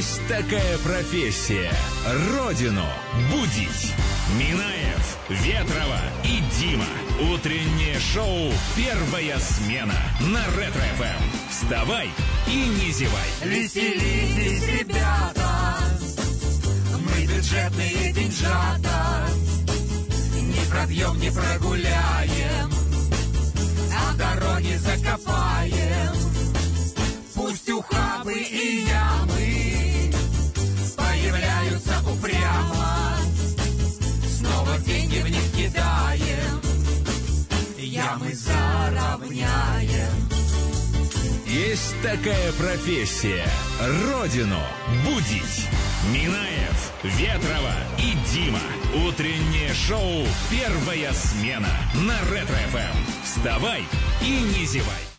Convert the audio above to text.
Есть такая профессия — Родину будить. Минаев, Ветрова и Дима. Утреннее шоу «Первая смена» на Ретро-ФМ. Вставай и не зевай. Веселитесь, ребята, мы бюджетные деньжата. Не пробьем, не прогуляем, а дороги закопаем. Пусть ухабы и ямы появляются упрямо, снова деньги в них кидаем, ямы заровняем. Есть такая профессия — Родину будить. Минаев, Ветрова и Дима. Утреннее шоу «Первая смена» на Ретро-ФМ. Вставай и не зевай.